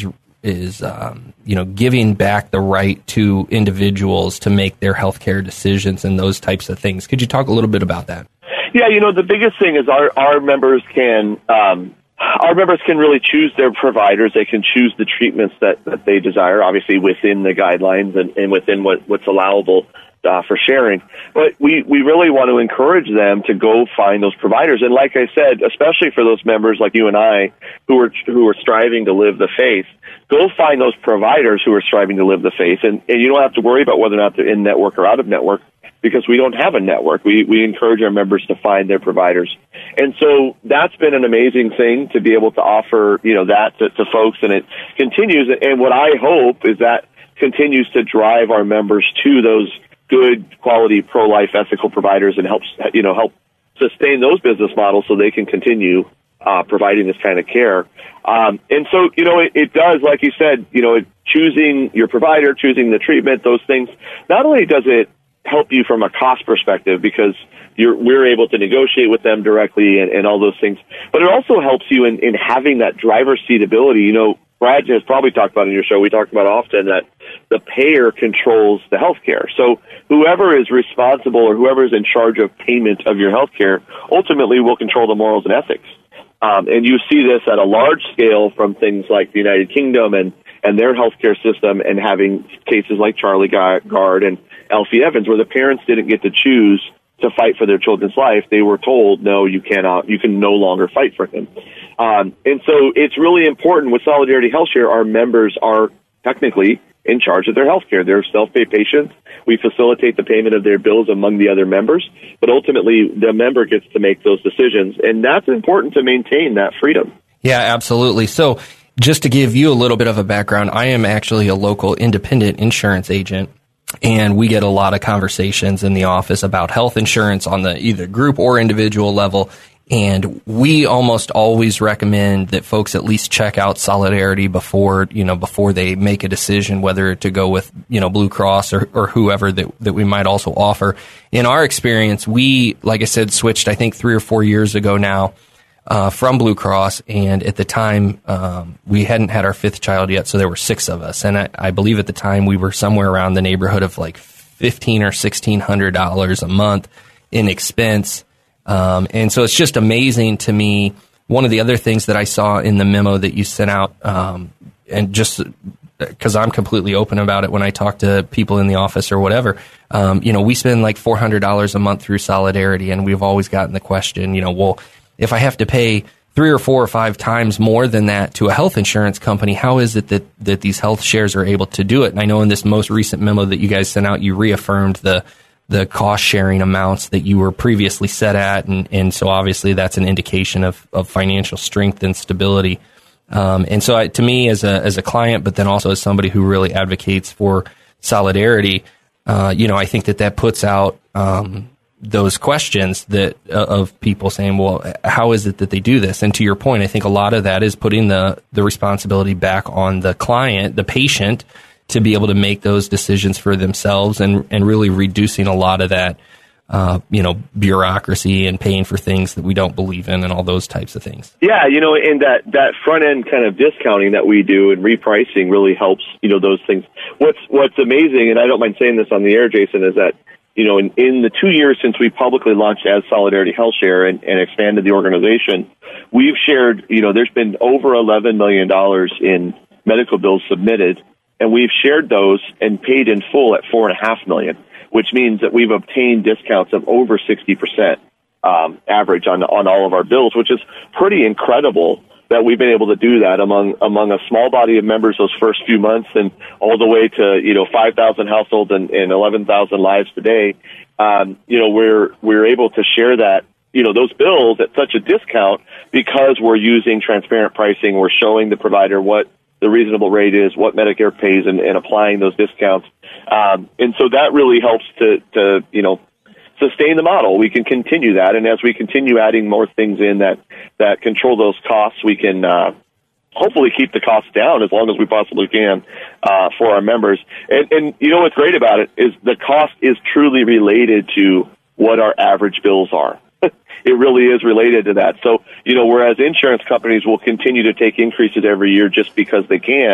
is um, you know, giving back the right to individuals to make their healthcare decisions and those types of things. Could you talk a little bit about that? Yeah, you know, the biggest thing is our, our members can um, our members can really choose their providers. They can choose the treatments that, that they desire, obviously within the guidelines and, and within what, what's allowable uh, for sharing. But we, we really want to encourage them to go find those providers. And like I said, especially for those members like you and I who are who are striving to live the faith, go find those providers who are striving to live the faith. And, and you don't have to worry about whether or not they're in network or out of network, because we don't have a network. We we encourage our members to find their providers. And so that's been an amazing thing to be able to offer, you know, that to, to folks, and it continues. And what I hope is that continues to drive our members to those good quality pro-life ethical providers and helps, you know, help sustain those business models so they can continue uh, providing this kind of care. Um, and so, you know, it, it does, like you said, you know, choosing your provider, choosing the treatment, those things, not only does it help you from a cost perspective because you're, we're able to negotiate with them directly and, and all those things, but it also helps you in, in having that driver's seat ability. You know, Brad has probably talked about in your show, we talked about often that the payer controls the healthcare. So whoever is responsible or whoever is in charge of payment of your healthcare ultimately will control the morals and ethics. Um, and you see this at a large scale from things like the United Kingdom and, and their healthcare system, and having cases like Charlie Gard and Alfie Evans, where the parents didn't get to choose to fight for their children's life. They were told, no, you cannot, you can no longer fight for him. Um, and so it's really important with Solidarity Health Share, our members are technically in charge of their health care. They're self-pay patients. We facilitate the payment of their bills among the other members, but ultimately the member gets to make those decisions. And that's important to maintain that freedom. Yeah, absolutely. So just to give you a little bit of a background, I am actually a local independent insurance agent. And we get a lot of conversations in the office about health insurance on the either group or individual level. And we almost always recommend that folks at least check out Solidarity before, you know, before they make a decision whether to go with, you know, Blue Cross or, or whoever that, that we might also offer. In our experience, we, like I said, switched, I think, three or four years ago now uh, from Blue Cross. And at the time, um, we hadn't had our fifth child yet, so there were six of us. And I, I believe at the time we were somewhere around the neighborhood of like fifteen or sixteen hundred dollars a month in expense. Um, and so it's just amazing to me. One of the other things that I saw in the memo that you sent out, um, and just because I'm completely open about it when I talk to people in the office or whatever, um, you know, we spend like four hundred dollars a month through Solidarity, and we've always gotten the question, you know, well, if I have to pay three or four or five times more than that to a health insurance company, how is it that, that these health shares are able to do it? And I know in this most recent memo that you guys sent out, you reaffirmed the the cost sharing amounts that you were previously set at. And, and so obviously that's an indication of, of financial strength and stability. Um, and so I, to me as a, as a client, but then also as somebody who really advocates for Solidarity, uh, you know, I think that that puts out, um, those questions that uh, of people saying, well, how is it that they do this? And to your point, I think a lot of that is putting the, the responsibility back on the client, the patient, to be able to make those decisions for themselves, and, and really reducing a lot of that, uh, you know, bureaucracy and paying for things that we don't believe in and all those types of things. Yeah, you know, and that, that front end kind of discounting that we do and repricing really helps, you know, those things. What's, what's amazing, and I don't mind saying this on the air, Jason, is that, you know, in, in the two years since we publicly launched as Solidarity Health Share and, and expanded the organization, we've shared, you know, there's been over eleven million dollars in medical bills submitted, and we've shared those and paid in full at four and a half million, which means that we've obtained discounts of over sixty percent um, average on on all of our bills, which is pretty incredible that we've been able to do that among among a small body of members those first few months, and all the way to, you know, five thousand households and, and eleven thousand lives today. Um, you know, we're we're able to share that, you know, those bills at such a discount because we're using transparent pricing. We're showing the provider what the reasonable rate is, what Medicare pays, and, and applying those discounts. Um, and so that really helps to, to, you know, sustain the model. We can continue that. And as we continue adding more things in that, that control those costs, we can, uh, hopefully keep the costs down as long as we possibly can, uh, for our members. And, and you know what's great about it is the cost is truly related to what our average bills are. It really is related to that. So, you know, whereas insurance companies will continue to take increases every year just because they can,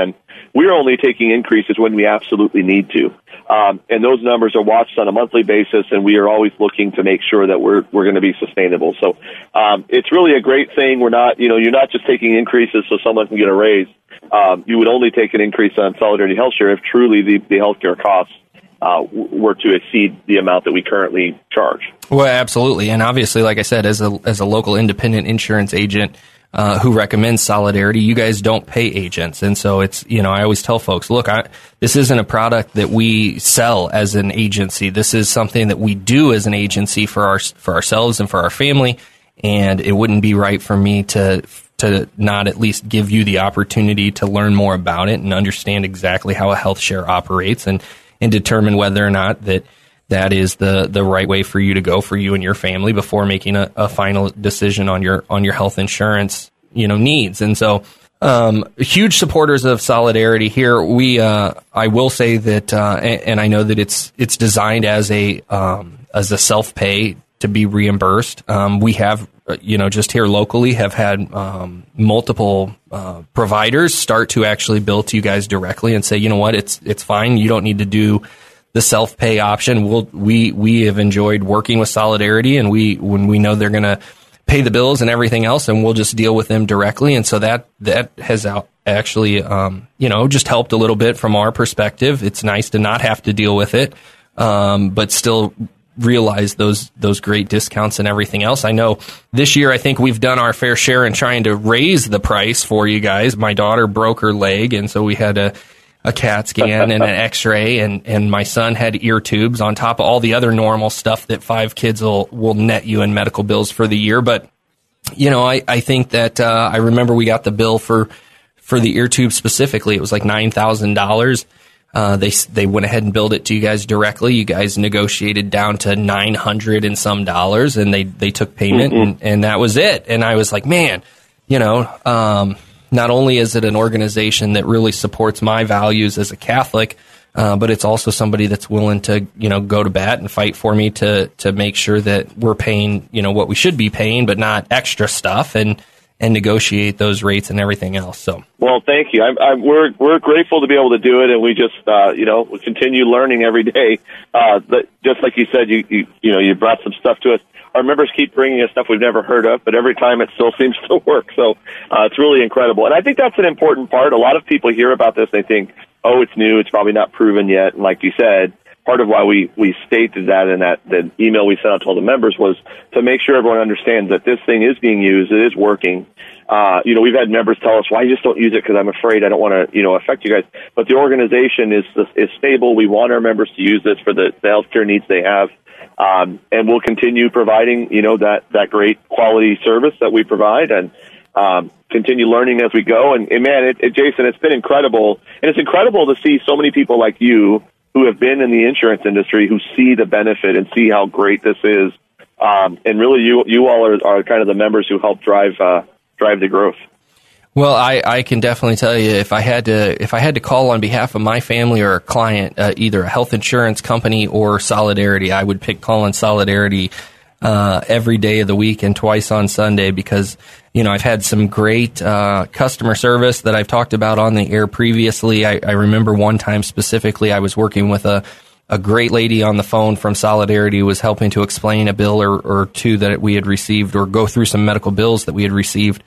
we're only taking increases when we absolutely need to. Um, and those numbers are watched on a monthly basis, and we are always looking to make sure that we're we're going to be sustainable. So um, it's really a great thing. We're not, you know, you're not just taking increases so someone can get a raise. Um, you would only take an increase on Solidarity Health Share if truly the, the healthcare costs uh, were to exceed the amount that we currently charge. Well, absolutely, and obviously, like I said, as a as a local independent insurance agent uh, who recommends Solidarity, you guys don't pay agents, and so it's, you know, I always tell folks, look, I, this isn't a product that we sell as an agency. This is something that we do as an agency for our for ourselves and for our family, and it wouldn't be right for me to to not at least give you the opportunity to learn more about it and understand exactly how a health share operates, and and determine whether or not that that is the, the right way for you to go for you and your family before making a, a final decision on your on your health insurance, you know, needs. And so, um, huge supporters of Solidarity here. We, uh, I will say that, uh, and, and I know that it's it's designed as a um, as a self pay to be reimbursed. Um, we have, you know, just here locally have had um, multiple uh, providers start to actually bill to you guys directly and say, you know what, it's it's fine. You don't need to do the self-pay option. We'll, we we have enjoyed working with Solidarity, and we when we know they're going to pay the bills and everything else, and we'll just deal with them directly. And so that that has out, actually, um, you know, just helped a little bit from our perspective. It's nice to not have to deal with it, um, but still realize those those great discounts and everything else. I know this year, I think we've done our fair share in trying to raise the price for you guys. My daughter broke her leg, and so we had a a CAT scan and an x-ray, and, and my son had ear tubes on top of all the other normal stuff that five kids will, will net you in medical bills for the year. But, you know, I, I think that uh, I remember we got the bill for for the ear tube specifically. It was like nine thousand dollars. Uh, they they went ahead and billed it to you guys directly. You guys negotiated down to nine hundred and some dollars, and they, they took payment, mm-hmm. and, and that was it. And I was like, man, you know, um, not only is it an organization that really supports my values as a Catholic, uh, but it's also somebody that's willing to, you know, go to bat and fight for me to to make sure that we're paying, you know, what we should be paying, but not extra stuff, and and negotiate those rates and everything else. So, well, thank you. I'm, I'm, we're we're grateful to be able to do it, and we just, uh, you know, we continue learning every day. Uh, but just like you said, you, you you know, you brought some stuff to us. Our members keep bringing us stuff we've never heard of, but every time it still seems to work. So uh, it's really incredible. And I think that's an important part. A lot of people hear about this, they think, oh, it's new, it's probably not proven yet. And like you said, part of why we, we stated that in that the email we sent out to all the members was to make sure everyone understands that this thing is being used, it is working. Uh, you know, we've had members tell us, well, I just don't use it because I'm afraid I don't want to, you know, affect you guys. But the organization is is stable. We want our members to use this for the, the healthcare needs they have. Um, and we'll continue providing, you know, that, that great quality service that we provide, and um, continue learning as we go. And, and man, it, it, Jason, it's been incredible. And it's incredible to see so many people like you who have been in the insurance industry who see the benefit and see how great this is. Um, and really, you you all are, are kind of the members who help drive uh, drive the growth. Well, I, I can definitely tell you, if I had to if I had to call on behalf of my family or a client, uh, either a health insurance company or Solidarity, I would pick calling Solidarity uh, every day of the week and twice on Sunday, because, you know, I've had some great uh, customer service that I've talked about on the air previously. I, I remember one time specifically, I was working with a a great lady on the phone from Solidarity who was helping to explain a bill or, or two that we had received, or go through some medical bills that we had received.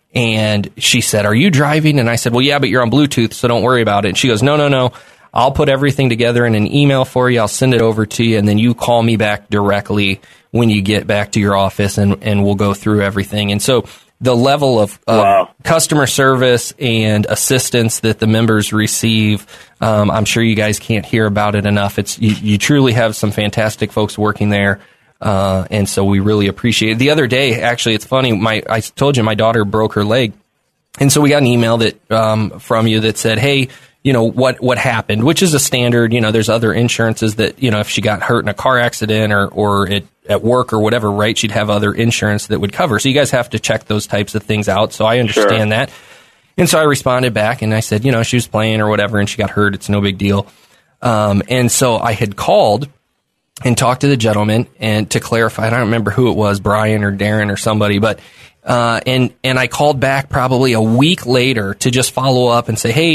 And she said, "Are you driving?" And I said, "Well, yeah, but you're on Bluetooth, so don't worry about it." And she goes, no, no, no. I'll put everything together in an email for you. I'll send it over to you, and then you call me back directly when you get back to your office, and, and we'll go through everything. And so the level of uh, wow. customer service and assistance that the members receive, um, I'm sure you guys can't hear about it enough. It's you, you truly have some fantastic folks working there. Uh, and so we really appreciate it. The other day, actually, it's funny. My I told you my daughter broke her leg, and so we got an email that um, from you that said, "Hey, you know what what happened?" Which is a standard. You know, there's other insurances that, you know, if she got hurt in a car accident or or it, at work or whatever, right? She'd have other insurance that would cover. So you guys have to check those types of things out. So I understand sure. that. And so I responded back and I said, you know, she was playing or whatever, and she got hurt. It's no big deal. Um, and so I had called and talked to the gentleman, and to clarify, I don't remember who it was, Brian or Darren or somebody, but uh, and and I called back probably a week later to just follow up and say, hey,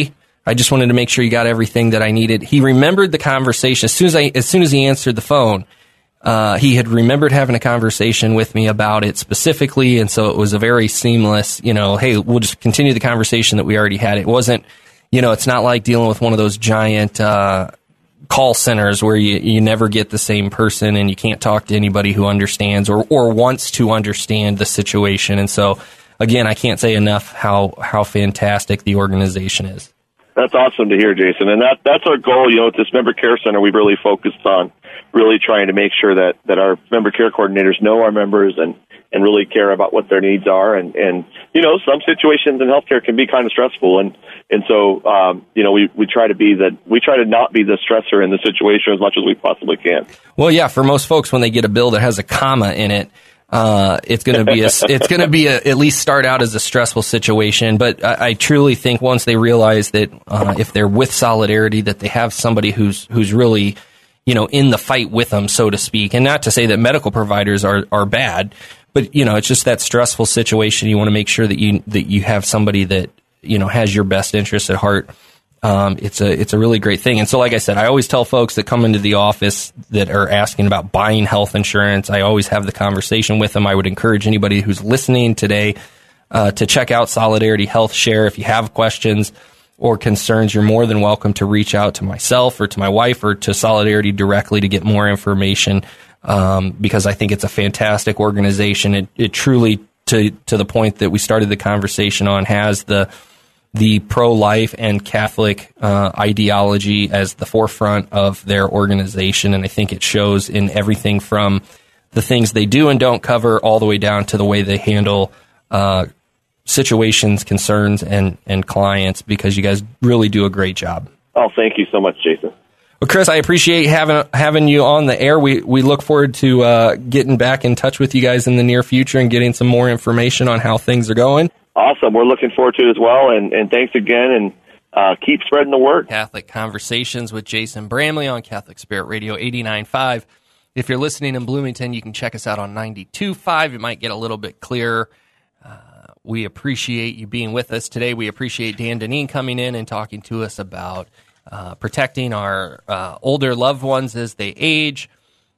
I just wanted to make sure you got everything that I needed. He remembered the conversation. As soon as I, as soon as he answered the phone, uh, he had remembered having a conversation with me about it specifically. And so it was a very seamless, you know, hey, we'll just continue the conversation that we already had. It wasn't, you know, it's not like dealing with one of those giant, uh, call centers where you, you never get the same person and you can't talk to anybody who understands or, or wants to understand the situation. And so, again, I can't say enough how, how fantastic the organization is. That's awesome to hear, Jason. And that that's our goal. You know, at this Member Care Center, we've really focused on really trying to make sure that, that our member care coordinators know our members and, and really care about what their needs are. And, and, you know, some situations in healthcare can be kind of stressful. And, and so, um, you know, we, we try to be the, we try to not be the stressor in the situation as much as we possibly can. Well, yeah, for most folks, when they get a bill that has a comma in it, Uh, it's going to be a, it's going to be a, at least start out as a stressful situation. But I, I truly think once they realize that, uh, if they're with Solidarity, that they have somebody who's, who's really, you know, in the fight with them, so to speak. And not to say that medical providers are, are bad, but, you know, it's just that stressful situation. You want to make sure that you, that you have somebody that, you know, has your best interests at heart. Um, it's a, it's a really great thing. And so, like I said, I always tell folks that come into the office that are asking about buying health insurance, I always have the conversation with them. I would encourage anybody who's listening today, uh, to check out Solidarity Health Share. If you have questions or concerns, you're more than welcome to reach out to myself or to my wife or to Solidarity directly to get more information. Um, because I think it's a fantastic organization. It, it truly, to, to the point that we started the conversation on, has the, the pro-life and Catholic uh, ideology as the forefront of their organization. And I think it shows in everything from the things they do and don't cover all the way down to the way they handle uh, situations, concerns, and, and clients, because you guys really do a great job. Oh, thank you so much, Jason. Well, Chris, I appreciate having having you on the air. We we look forward to uh, getting back in touch with you guys in the near future and getting some more information on how things are going. Awesome. We're looking forward to it as well. And, and thanks again, and uh, keep spreading the word. Catholic Conversations with Jason Bramley on Catholic Spirit Radio eighty-nine point five. If you're listening in Bloomington, you can check us out on ninety-two point five. It might get a little bit clearer. Uh, we appreciate you being with us today. We appreciate Dan Deneen coming in and talking to us about uh, protecting our uh, older loved ones as they age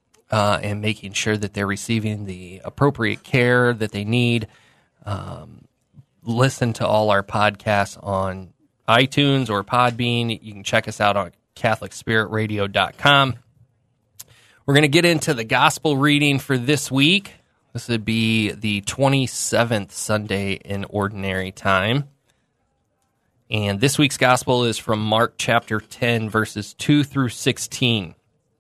uh, and making sure that they're receiving the appropriate care that they need. Um, listen to all our podcasts on iTunes or Podbean. You can check us out on Catholic Spirit Radio dot com. We're going to get into the gospel reading for this week. This would be the twenty-seventh Sunday in Ordinary Time. And this week's gospel is from Mark chapter ten, verses two through sixteen.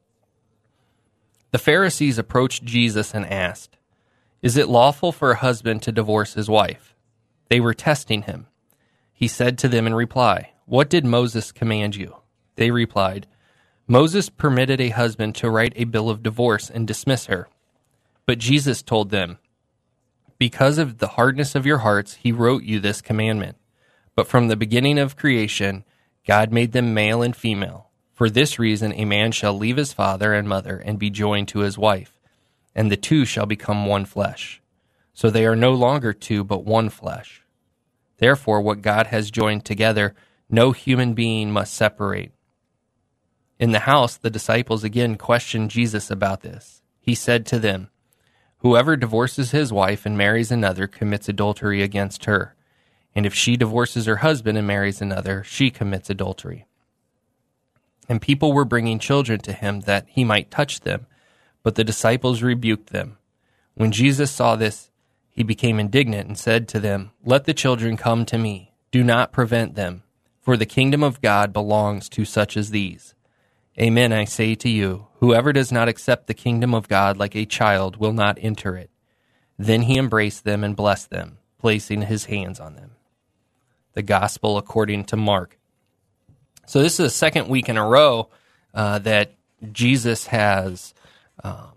The Pharisees approached Jesus and asked, "Is it lawful for a husband to divorce his wife?" They were testing him. He said to them in reply, "What did Moses command you?" They replied, "Moses permitted a husband to write a bill of divorce and dismiss her." But Jesus told them, "Because of the hardness of your hearts, he wrote you this commandment. But from the beginning of creation, God made them male and female. For this reason, a man shall leave his father and mother and be joined to his wife, and the two shall become one flesh. So they are no longer two, but one flesh. Therefore, what God has joined together, no human being must separate." In the house, the disciples again questioned Jesus about this. He said to them, "Whoever divorces his wife and marries another commits adultery against her. And if she divorces her husband and marries another, she commits adultery." And people were bringing children to him that he might touch them, but the disciples rebuked them. When Jesus saw this, he became indignant and said to them, "Let the children come to me. Do not prevent them, for the kingdom of God belongs to such as these. Amen, I say to you, whoever does not accept the kingdom of God like a child will not enter it." Then he embraced them and blessed them, placing his hands on them. The Gospel according to Mark. So this is the second week in a row uh, that Jesus has um,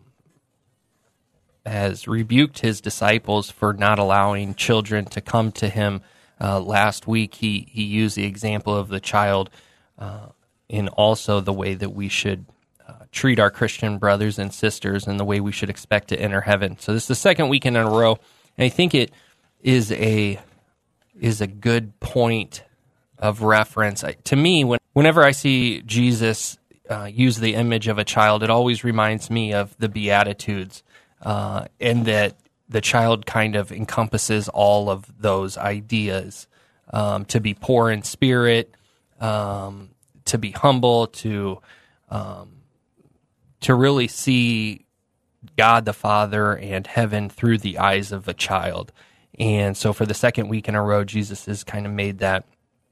has rebuked his disciples for not allowing children to come to him. Uh, last week he, he used the example of the child uh, in also the way that we should uh, treat our Christian brothers and sisters and the way we should expect to enter heaven. So this is the second weekend in a row, and I think it is a is a good point of reference. I, to me, when, whenever I see Jesus uh, use the image of a child, it always reminds me of the Beatitudes, uh, and that the child kind of encompasses all of those ideas, um, to be poor in spirit, um, to be humble, to um, to really see God the Father and heaven through the eyes of a child. And so for the second week in a row, Jesus has kind of made that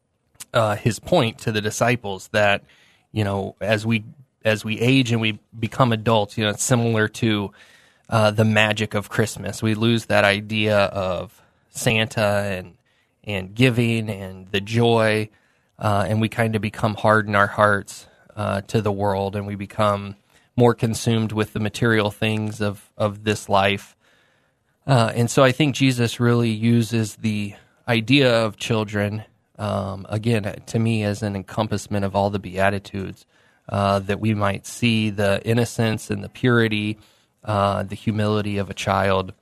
uh, his point to the disciples that, you know, as we as we age and we become adults, you know, it's similar to uh, the magic of Christmas. We lose that idea of Santa and and giving and the joy, uh, and we kind of become hard in our hearts uh, to the world, and we become more consumed with the material things of, of this life. Uh, and so I think Jesus really uses the idea of children, um, again, to me, as an encompassment of all the Beatitudes, uh, that we might see the innocence and the purity, uh, the humility of a child,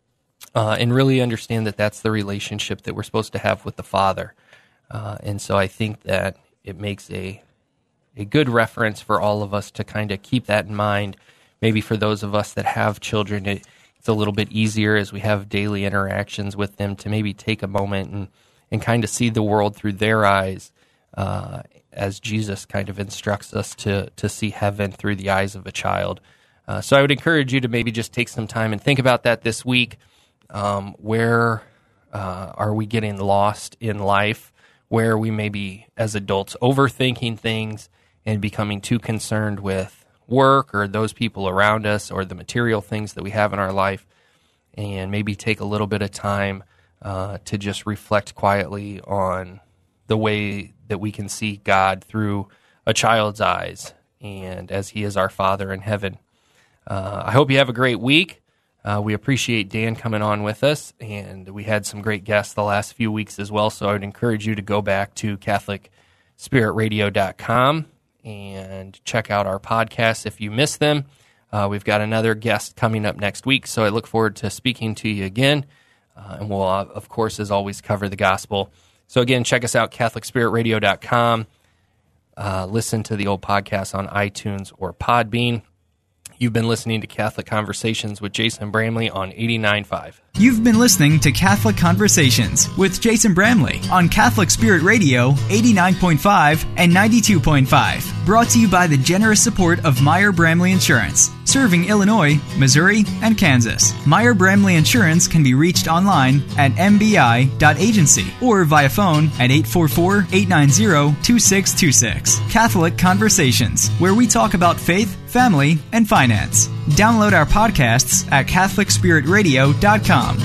uh, and really understand that that's the relationship that we're supposed to have with the Father. Uh, and so I think that it makes a a good reference for all of us to kind of keep that in mind. Maybe for those of us that have children, it, it's a little bit easier as we have daily interactions with them to maybe take a moment and, and kind of see the world through their eyes, uh, as Jesus kind of instructs us to to see heaven through the eyes of a child. Uh, so I would encourage you to maybe just take some time and think about that this week. Um, where uh, are we getting lost in life? Where we may be, as adults, overthinking things and becoming too concerned with work or those people around us or the material things that we have in our life, and maybe take a little bit of time uh, to just reflect quietly on the way that we can see God through a child's eyes and as he is our Father in heaven. Uh, I hope you have a great week. Uh, we appreciate Dan coming on with us, and we had some great guests the last few weeks as well, so I would encourage you to go back to Catholic Spirit Radio dot com and check out our podcasts if you missed them. Uh, we've got another guest coming up next week, so I look forward to speaking to you again, uh, and we'll, uh, of course, as always, cover the gospel. So again, check us out, Catholic Spirit Radio dot com. Uh, listen to the old podcast on iTunes or Podbean. You've been listening to Catholic Conversations with Jason Bramley on eighty-nine point five. You've been listening to Catholic Conversations with Jason Bramley on Catholic Spirit Radio eighty-nine point five and ninety-two point five. Brought to you by the generous support of Meyer Bramley Insurance, serving Illinois, Missouri, and Kansas. Meyer Bramley Insurance can be reached online at m b i dot agency or via phone at eight four four, eight nine zero, two six two six. Catholic Conversations, where we talk about faith, family, and finance. Download our podcasts at Catholic Spirit Radio dot com.